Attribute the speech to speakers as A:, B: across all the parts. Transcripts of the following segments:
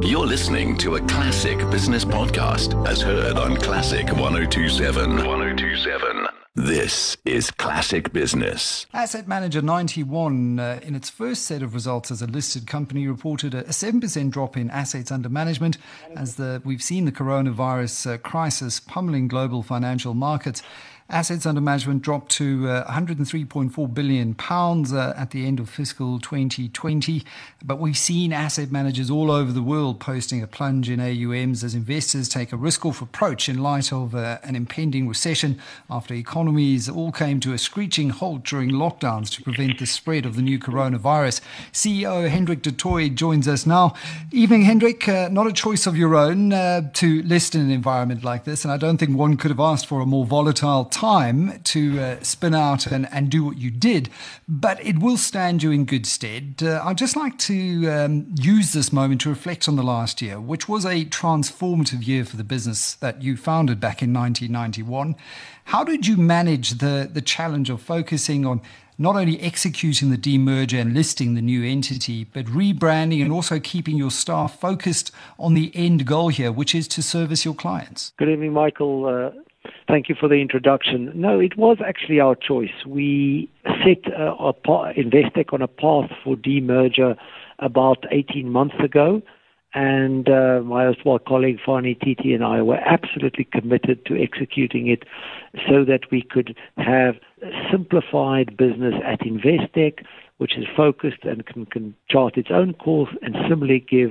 A: You're listening to a Classic Business Podcast as heard on Classic 102.7. 102.7. This is Classic Business.
B: Asset Manager 91, in its first set of results as a listed company, reported a 7% drop in assets under management as we've seen the coronavirus crisis pummeling global financial markets. Assets under management dropped to £103.4 billion at the end of fiscal 2020. But we've seen asset managers all over the world posting a plunge in AUMs as investors take a risk-off approach in light of an impending recession after economies all came to a screeching halt during lockdowns to prevent the spread of the new coronavirus. CEO Hendrik du Toit joins us now. Evening, Hendrik. Not a choice of your own to list in an environment like this, and I don't think one could have asked for a more volatile time to spin out and do what you did, but it will stand you in good stead. I'd just like to use this moment to reflect on the last year, which was a transformative year for the business that you founded back in 1991. How did you manage the challenge of focusing on not only executing the demerger and listing the new entity, but rebranding and also keeping your staff focused on the end goal here, which is to service your clients?
C: Good evening, Michael. Thank you for the introduction. No, it was actually our choice. We set Investec on a path for demerger about 18 months ago, and my erstwhile colleague Fani Titi and I were absolutely committed to executing it so that we could have a simplified business at Investec, which is focused and can chart its own course, and similarly give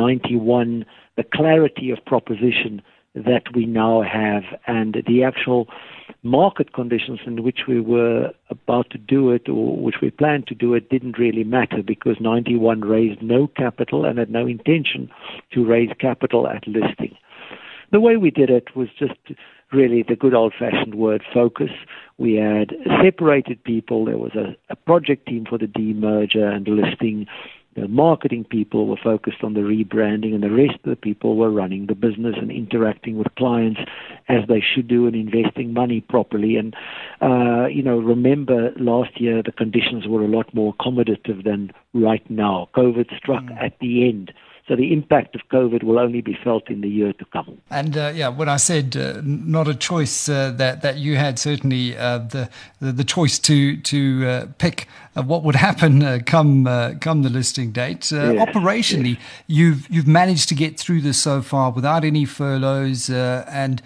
C: 91 the clarity of proposition that we now have, and the actual market conditions in which we were about to do it, or which we planned to do it, didn't really matter because 91 raised no capital and had no intention to raise capital at listing. The way we did it was just really the good old-fashioned word focus. We had separated people. There was a project team for the demerger and listing. The marketing people were focused on the rebranding, and the rest of the people were running the business and interacting with clients as they should do and investing money properly. And, remember last year the conditions were a lot more accommodative than right now. COVID struck at the end. So the impact of COVID will only be felt in the year to come.
B: And when I said not a choice, that you had certainly the choice to pick what would happen come the listing date. Operationally, you've managed to get through this so far without any furloughs, and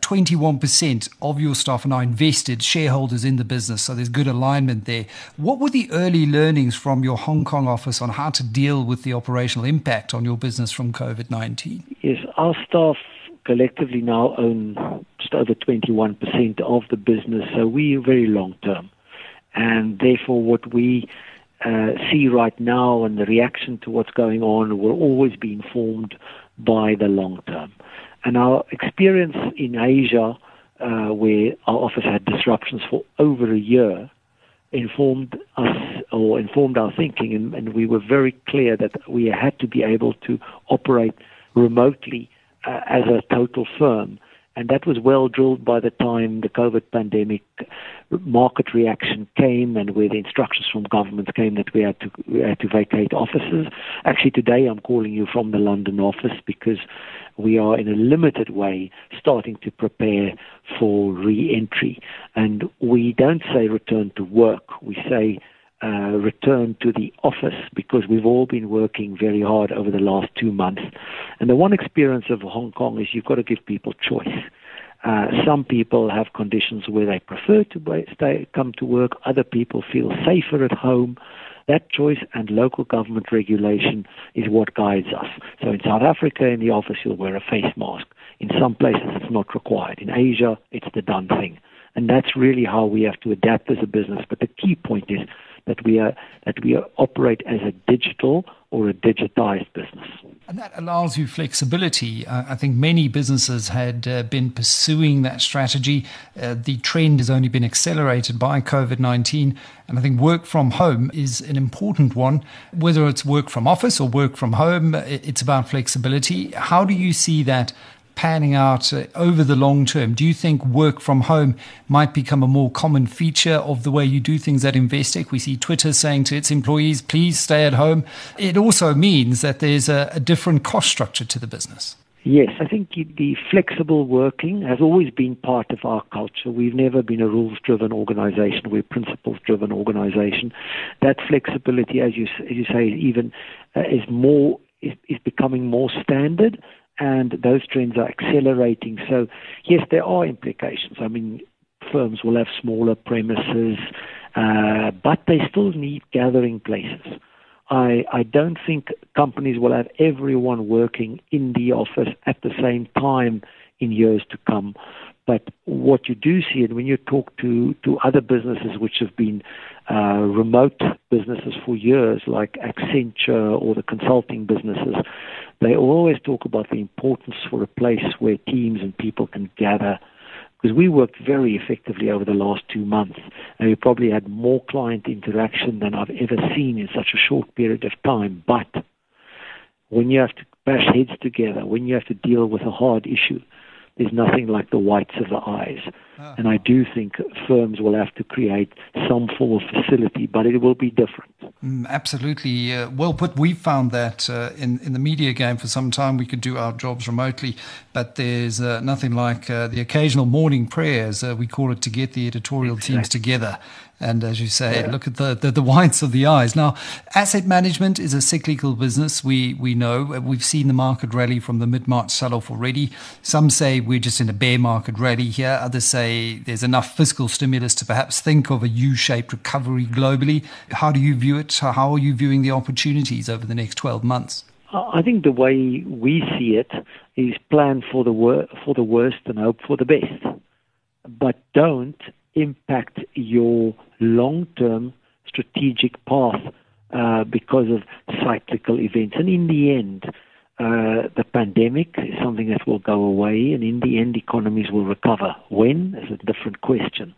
B: 21% of your staff are now invested shareholders in the business. So there's good alignment there. What were the early learnings from your Hong Kong office on how to deal with the operational impact on your business from COVID-19?
C: Yes, our staff collectively now own just over 21% of the business, so we are very long-term. And therefore what we see right now and the reaction to what's going on will always be informed by the long term. And our experience in Asia, where our office had disruptions for over a year, informed our thinking, and we were very clear that we had to be able to operate remotely as a total firm. And that was well drilled by the time the COVID pandemic market reaction came, and where the instructions from governments came that we had to vacate offices. Actually, today I'm calling you from the London office because we are in a limited way starting to prepare for re-entry. And we don't say return to work, we say return to the office, because we've all been working very hard over the last 2 months. And the one experience of Hong Kong is you've got to give people choice. Some people have conditions where they prefer to come to work. Other people feel safer at home. That choice and local government regulation is what guides us. So in South Africa, in the office, you'll wear a face mask. In some places, it's not required. In Asia, it's the done thing. And that's really how we have to adapt as a business. But the key point is that we operate as a digital or a digitized business.
B: And that allows you flexibility. I think many businesses had been pursuing that strategy. The trend has only been accelerated by COVID-19. And I think work from home is an important one. Whether it's work from office or work from home, it's about flexibility. How do you see that panning out over the long term? Do you think work from home might become a more common feature of the way you do things at Investec? We see Twitter saying to its employees, please stay at home. It also means that there's a different cost structure to the business.
C: Yes, I think the flexible working has always been part of our culture. We've never been a rules-driven organization. We're a principles-driven organization. That flexibility, as you say, even is becoming more standard, and those trends are accelerating. So, yes, there are implications. I mean, firms will have smaller premises, but they still need gathering places. I don't think companies will have everyone working in the office at the same time in years to come. But what you do see, and when you talk to other businesses which have been remote businesses for years, like Accenture or the consulting businesses, they always talk about the importance for a place where teams and people can gather. Because we worked very effectively over the last 2 months, and we probably had more client interaction than I've ever seen in such a short period of time. But when you have to bash heads together, when you have to deal with a hard issue, there's nothing like the whites of the eyes. And I do think firms will have to create some form of facility, but it will be different.
B: Absolutely. Well put. We've found that in the media game for some time we could do our jobs remotely, but there's nothing like the occasional morning prayers, we call it, to get the editorial teams together. And as you say, look at the whites of the eyes. Now, asset management is a cyclical business. We know. We've seen the market rally from the mid-March sell-off already. Some say we're just in a bear market rally here. Others say there's enough fiscal stimulus to perhaps think of a U-shaped recovery globally. How do you view it? How are you viewing the opportunities over the next 12 months?
C: I think the way we see it is plan for the worst and hope for the best. But don't impact your long-term strategic path because of cyclical events. And in the end, the pandemic is something that will go away, and in the end, economies will recover. When is a different question.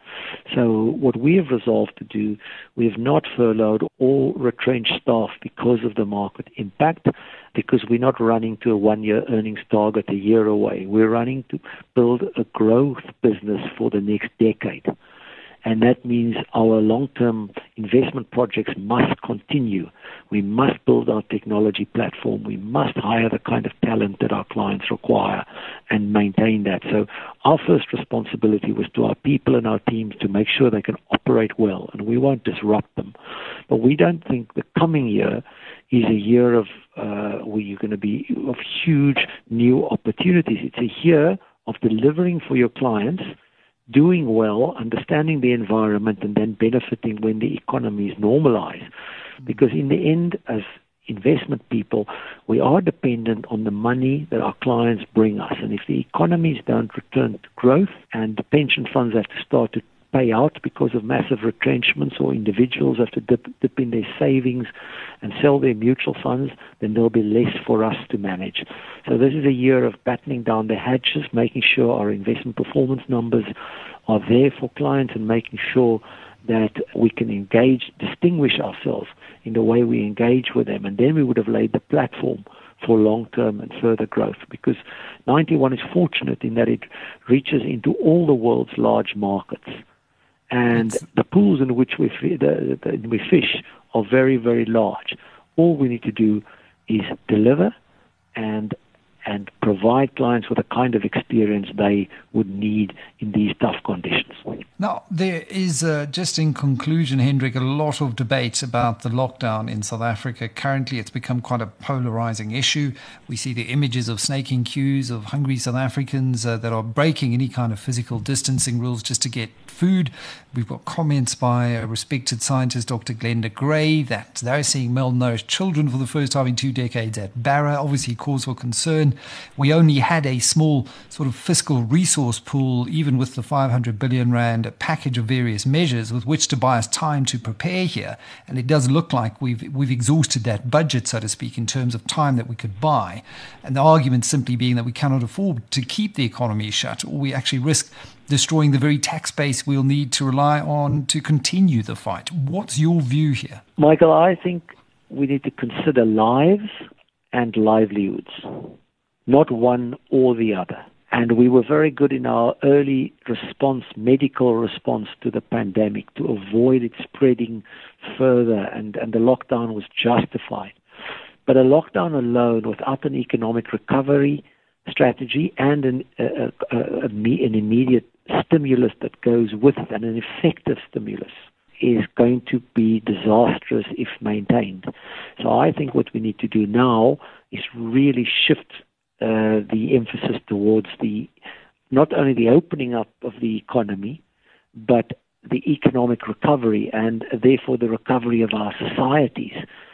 C: So what we have resolved to do, we have not furloughed or retrenched staff because of the market impact, because we're not running to a one-year earnings target a year away. We're running to build a growth business for the next decade. And that means our long-term investment projects must continue. We must build our technology platform. We must hire the kind of talent that our clients require and maintain that. So our first responsibility was to our people and our teams to make sure they can operate well, and we won't disrupt them. But we don't think the coming year is a year of where you're going to be of huge new opportunities. It's a year of delivering for your clients, doing well, understanding the environment, and then benefiting when the economies normalize. Because in the end, as investment people, we are dependent on the money that our clients bring us. And if the economies don't return to growth and the pension funds have to start to pay out because of massive retrenchments, or individuals have to dip in their savings and sell their mutual funds, then there'll be less for us to manage. So this is a year of battening down the hatches, making sure our investment performance numbers are there for clients, and making sure that we can distinguish ourselves in the way we engage with them. And then we would have laid the platform for long-term and further growth, because 91 is fortunate in that it reaches into all the world's large markets. And the pools in which we fish are very, very large. All we need to do is deliver and provide clients with the kind of experience they would need in these tough conditions.
B: Now, there is, just in conclusion, Hendrik, a lot of debate about the lockdown in South Africa. Currently, it's become quite a polarizing issue. We see the images of snaking queues of hungry South Africans that are breaking any kind of physical distancing rules just to get food. We've got comments by a respected scientist, Dr. Glenda Gray, that they're seeing malnourished children for the first time in 2 decades at Barra. Obviously, cause for concern. We only had a small sort of fiscal resource pool, even with the 500 billion rand package of various measures with which to buy us time to prepare here. And it does look like we've exhausted that budget, so to speak, in terms of time that we could buy. And the argument simply being that we cannot afford to keep the economy shut, or we actually risk destroying the very tax base we'll need to rely on to continue the fight. What's your view here?
C: Michael, I think we need to consider lives and livelihoods, not one or the other. And we were very good in our early response, medical response to the pandemic to avoid it spreading further, and the lockdown was justified. But a lockdown alone without an economic recovery strategy and an immediate stimulus that goes with it, and an effective stimulus, is going to be disastrous if maintained. So I think what we need to do now is really shift the emphasis towards not only the opening up of the economy, but the economic recovery, and therefore the recovery of our societies.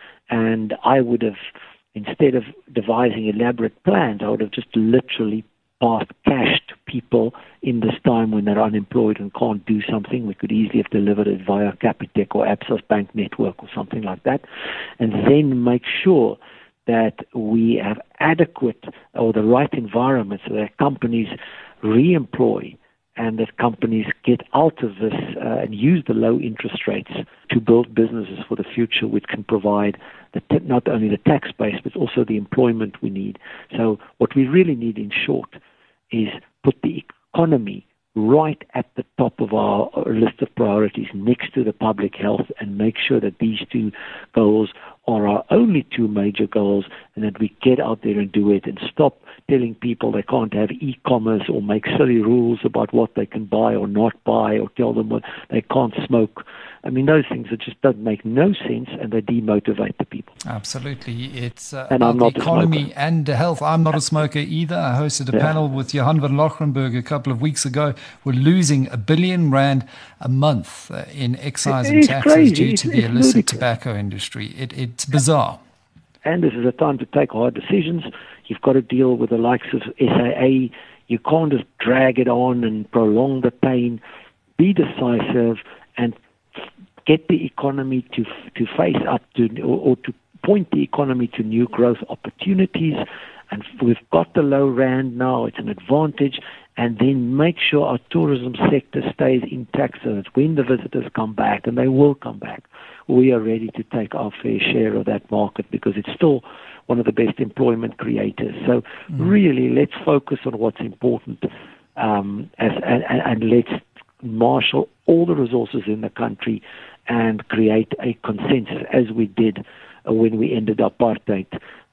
C: And I would have, instead of devising elaborate plans, I would have just literally passed cash to people in this time when they're unemployed and can't do something. We could easily have delivered it via Capitec or Absa's bank network or something like that, and then make sure that we have adequate or the right environment so that companies re-employ and that companies get out of this and use the low interest rates to build businesses for the future, which can provide not only the tax base but also the employment we need. So what we really need, in short, is put the economy right at the top of our list of priorities next to the public health, and make sure that these two goals are our only two major goals, and that we get out there and do it and stop telling people they can't have e-commerce or make silly rules about what they can buy or not buy, or tell them what they can't smoke. I mean, those things that just don't make no sense, and they demotivate the people.
B: Absolutely. It's
C: and I'm not
B: the economy and health. I'm not a smoker either. I hosted a panel with Johan van Lochrenberg a couple of weeks ago. We're losing R1 billion a month in excise and taxes due to the illicit tobacco industry. It's bizarre.
C: And this is a time to take hard decisions. You've got to deal with the likes of SAA. You can't just drag it on and prolong the pain. Be decisive and get the economy to face up to, or to point the economy to new growth opportunities. And we've got the low rand now. It's an advantage. And then make sure our tourism sector stays intact so that when the visitors come back, and they will come back, we are ready to take our fair share of that market, because it's still one of the best employment creators. So really, let's focus on what's important, and let's marshal all the resources in the country and create a consensus, as we did when we ended apartheid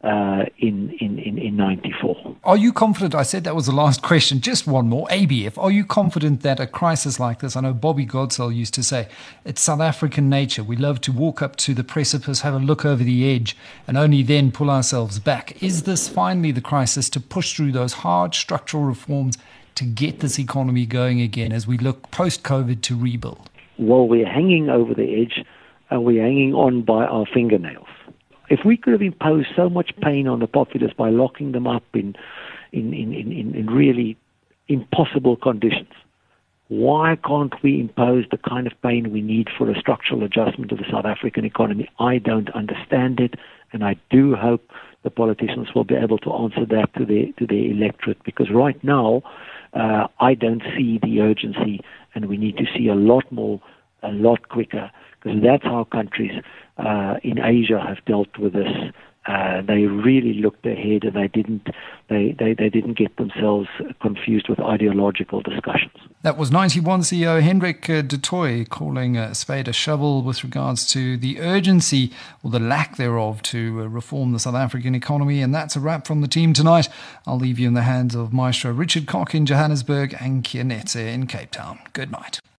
C: in 94.
B: Are you confident? I said that was the last question. Just one more. ABF, are you confident that a crisis like this, I know Bobby Godsell used to say, it's South African nature. We love to walk up to the precipice, have a look over the edge, and only then pull ourselves back. Is this finally the crisis to push through those hard structural reforms to get this economy going again as we look post-COVID to rebuild?
C: Well, we're hanging over the edge, and we're hanging on by our fingernails. If we could have imposed so much pain on the populace by locking them up in really impossible conditions, why can't we impose the kind of pain we need for a structural adjustment of the South African economy? I don't understand it, and I do hope the politicians will be able to answer that to the electorate, because right now I don't see the urgency, and we need to see a lot more, a lot quicker, because that's how countries in Asia have dealt with this. They really looked ahead, and they didn't get themselves confused with ideological discussions.
B: That was 91 CEO Hendrik du Toit calling a spade a shovel with regards to the urgency, or the lack thereof, to reform the South African economy. And that's a wrap from the team tonight. I'll leave you in the hands of Maestro Richard Koch in Johannesburg and Kianetse in Cape Town. Good night.